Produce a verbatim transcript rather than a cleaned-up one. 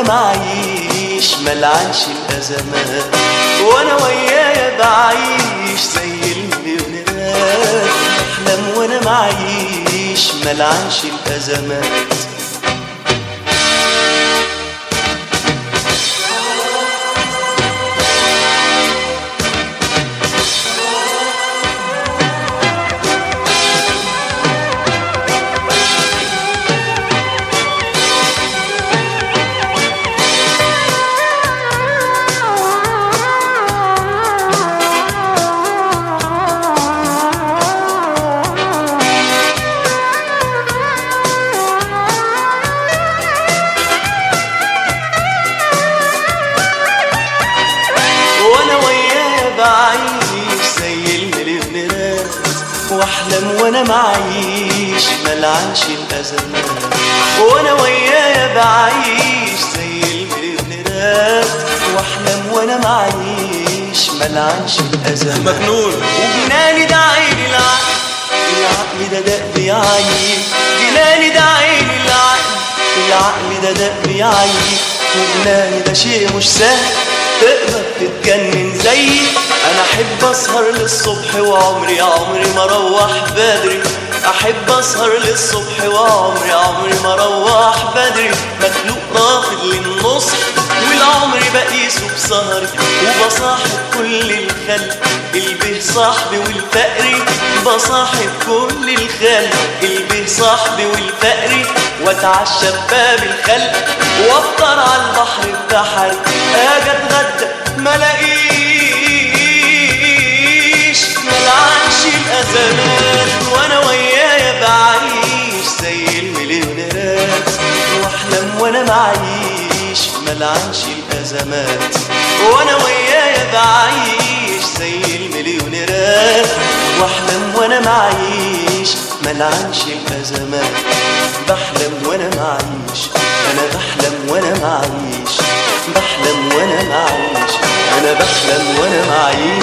معيش ملعنش الأزمات، وأنا ويايا بعيش زي المليونيرات، بحلم وأنا معيش ملعنش الأزمات. بعيش زي المليونيرات، واحلم وانا معيش ملعنش الازمات، وانا ويايا بعيش زي المليونيرات، واحلم وانا معيش ملعنش الازمات. مجنون وجناني ده عيني العقل، العقل ده دق بيعيي، جناني ده عيني العقل، العقل ده دق بيعيي، وجناني ده شيء مش سهل تقدر تتجنن زيي. انا احب اسهر للصبح وعمري عمري ما اروح بدري، احب اسهر للصبح وعمري عمري ما اروح بدري، مخلوق رافض للنصح والعمر بقيسه بسهري، وبصاحب كل الخلق البه صاحبي والفقري، بصاحب كل الخلق البه صاحبي والفقري، واتعشى بباب الخلق وافطر على البحر بتاعي، اجي اتغدى ملاقيش ملعنش الازمات، وانا ويايا بعيش زي المليونيرات، واحلم وانا معيش ملعنش الازمات، وانا ويايا بعيش زي المليونيرات، واحلم وانا معيش ملعنش الازمات. بحلم وانا معيش، انا بحلم وانا معيش، بحلم وانا معيش، انا بحلم وانا معيش.